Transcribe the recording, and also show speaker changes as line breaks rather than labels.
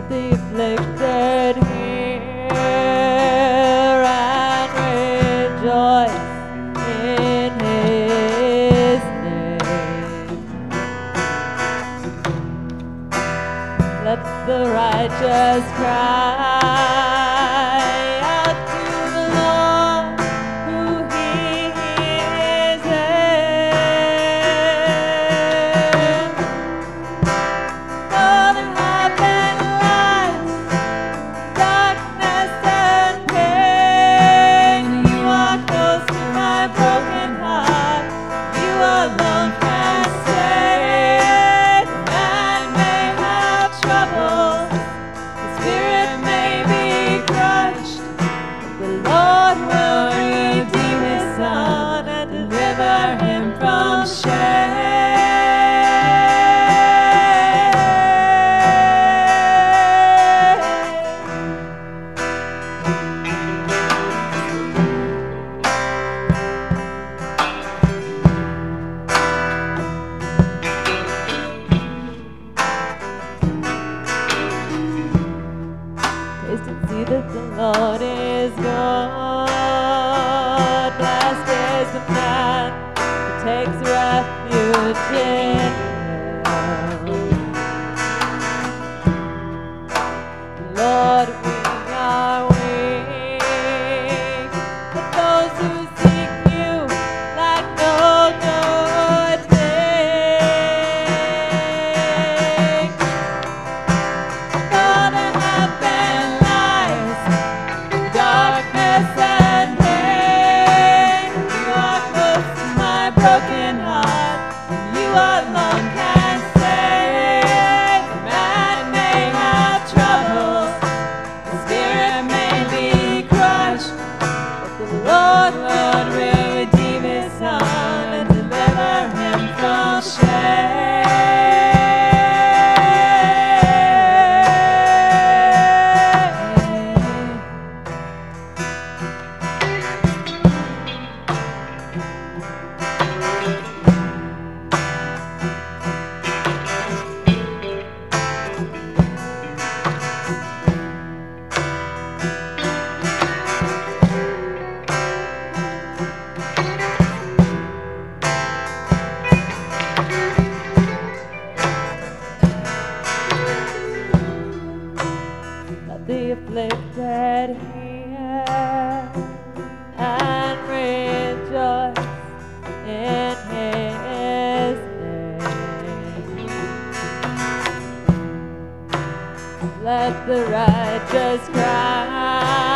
the afflicted hear and rejoice in His name. Let the righteous cry out to the Lord, who hears them. Though the heaven lies, darkness and pain, you are close to my broken heart. You alone can save. Man may have trouble, the spirit may be crushed, but the Lord will redeem His Son and deliver him from shame. Taste and see that the Lord is good. Blessed is the man who takes refuge in Him. Lord, we are weak, but those who seek You lack no good thing. Though the heaven lies, darkness and pain, You are close to my broken heart, and You alone can save. Man may have trouble, the spirit may be crushed, but the Lord will redeem His Son and deliver him from Let the afflicted hear and rejoice in His name. Let the righteous cry